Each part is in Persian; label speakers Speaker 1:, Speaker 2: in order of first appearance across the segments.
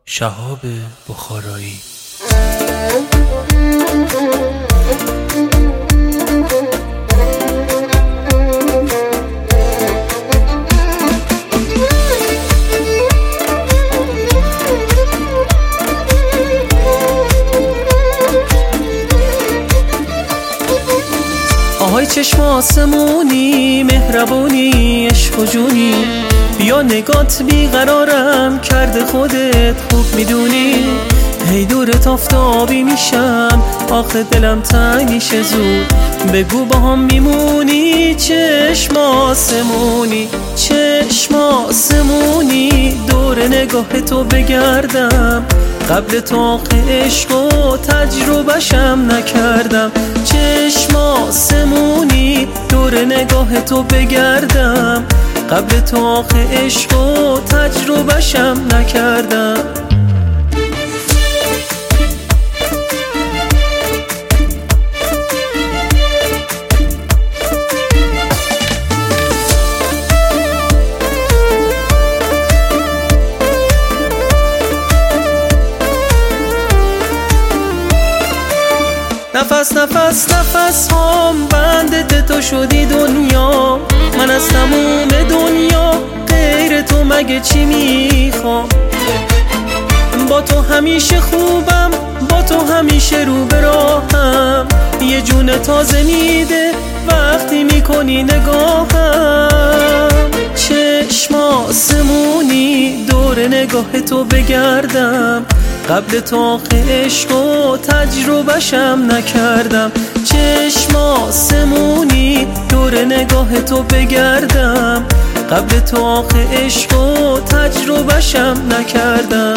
Speaker 1: شهاب بخارایی.
Speaker 2: آهای چشم آسمونی، مهربونی، عشق و جونی، بیا نگات بیقرارم کرده، خودت خوب میدونی. هی دورت آفتابی میشم، آخه دلم تنگ میشه زود. بگو با هم میمونی، چشم آسمونی، چشم آسمونی. دور نگاه تو بگردم، قبل تو آخه عشق و تجربهشم نکردم. چشم آسمونی، دور نگاه تو بگردم، قبل تو آخه عشق و تجربهشم نکردم. نفس نفس نفس هم بند تو شدی دنیا. من از تموم دنیا غیر تو مگه چی میخوام؟ با تو همیشه خوبم، با تو همیشه رو به راهم. یه جون تازه میده وقتی میکنی نگاهم. چشم آسمونی، دور نگاه تو بگردم، قبل تو آخه عشق و تجربهشم نکردم. چشم آسمونی، دور نگاه تو بگردم، قبل تو آخه عشق و تجربهشم نکردم.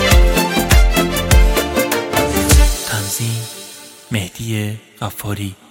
Speaker 1: تنظیم مهدی غفاری.